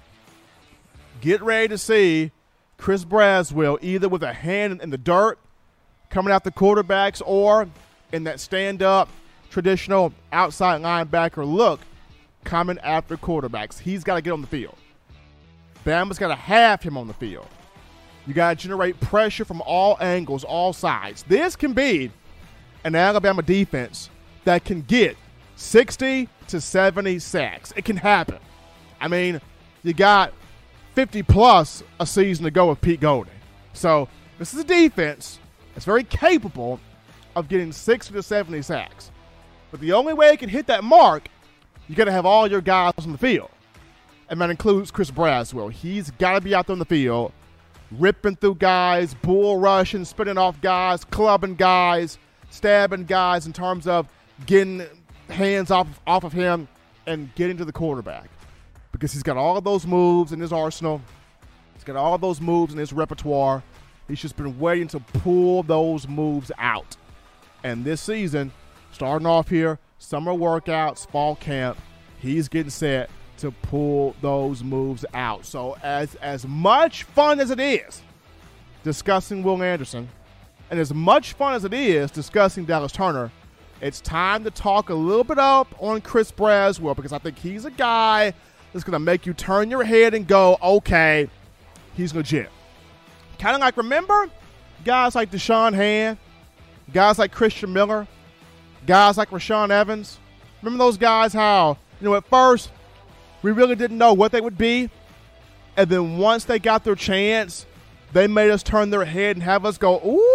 get ready to see Chris Braswell either with a hand in the dirt coming out the quarterbacks or in that stand-up traditional outside linebacker look coming after quarterbacks. He's got to get on the field. Bama's got to have him on the field. You got to generate pressure from all angles, all sides. This can be an Alabama defense that can get 60 to 70 sacks. It can happen. I mean, you got 50-plus a season to go with Pete Golding. So this is a defense that's very capable of getting 60 to 70 sacks. But the only way it can hit that mark, you got to have all your guys on the field. And that includes Chris Braswell. He's got to be out there on the field, ripping through guys, bull rushing, spinning off guys, clubbing guys, stabbing guys in terms of getting hands off of him and getting to the quarterback. Because he's got all of those moves in his arsenal. He's got all of those moves in his repertoire. He's just been waiting to pull those moves out. And this season, starting off here, summer workouts, fall camp, he's getting set to pull those moves out. So as much fun as it is discussing Will Anderson, and as much fun as it is discussing Dallas Turner, it's time to talk a little bit up on Chris Braswell, because I think he's a guy that's going to make you turn your head and go, okay, he's legit. Kind of like, remember guys like Deshaun Hand, guys like Christian Miller, guys like Rashaan Evans? Remember those guys, how, at first we really didn't know what they would be, and then once they got their chance, they made us turn their head and have us go,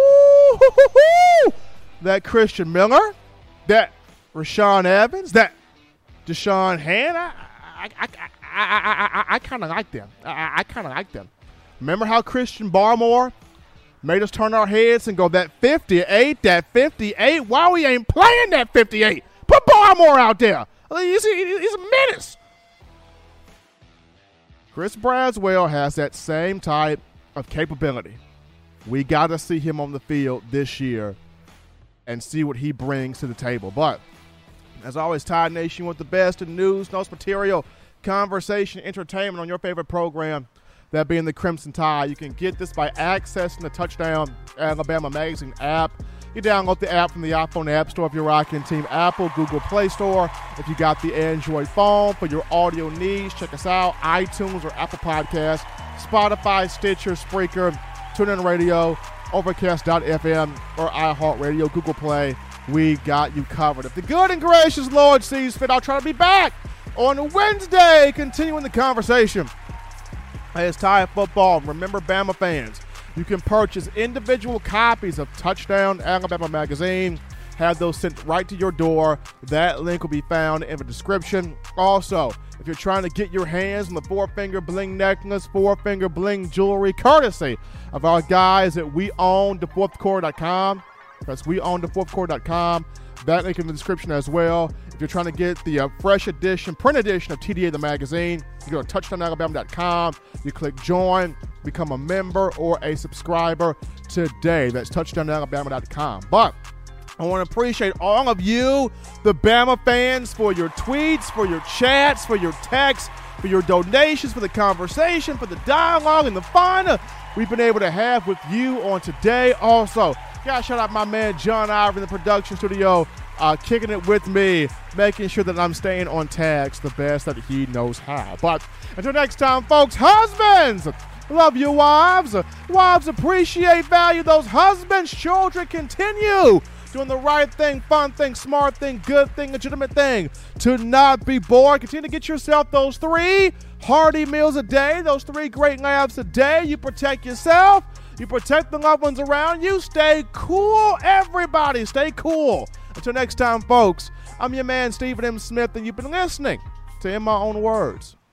ooh, that Christian Miller, that Rashaan Evans, that Deshaun Hand, I kind of like them. I kind of like them. Remember how Christian Barmore made us turn our heads and go, that 58, why we ain't playing that 58? Put Barmore out there. He's a menace. Chris Braswell has that same type of capability. We got to see him on the field this year and see what he brings to the table. But as always, Tide Nation, with the best in news, notes, material, conversation, entertainment on your favorite program, that being the Crimson Tide. You can get this by accessing the Touchdown Alabama Magazine app. You download the app from the iPhone App Store if you're rocking Team Apple, Google Play Store. If you got the Android phone for your audio needs, check us out, iTunes or Apple Podcasts, Spotify, Stitcher, Spreaker, TuneIn Radio, Overcast.fm, or iHeartRadio, Google Play. We got you covered. If the good and gracious Lord sees fit, I'll try to be back on Wednesday, continuing the conversation. It's Tide football. Remember, Bama fans, you can purchase individual copies of Touchdown Alabama Magazine. Have those sent right to your door. That link will be found in the description. Also, if you're trying to get your hands on the 4-finger bling necklace, 4-finger bling jewelry, courtesy of our guys at WeOwnTheFourthQuarter.com. That's WeOwnTheFourthQuarter.com. That link in the description as well. If you're trying to get the fresh edition, print edition of TDA the magazine, you go to TouchdownAlabama.com. You click join, become a member or a subscriber today. That's TouchdownAlabama.com. But I want to appreciate all of you, the Bama fans, for your tweets, for your chats, for your texts, for your donations, for the conversation, for the dialogue, and the fun we've been able to have with you on today. Also, gotta shout out my man John Ivory in the production studio, kicking it with me, making sure that I'm staying on task the best that he knows how. But until next time, folks, husbands, love your wives. Wives appreciate, value those husbands. Children continue doing the right thing, fun thing, smart thing, good thing, legitimate thing. To not be bored. Continue to get yourself those 3 hearty meals a day, those 3 great laughs a day. You protect yourself. You protect the loved ones around you. Stay cool, everybody. Stay cool. Until next time, folks, I'm your man, Stephen M. Smith, and you've been listening to In My Own Words.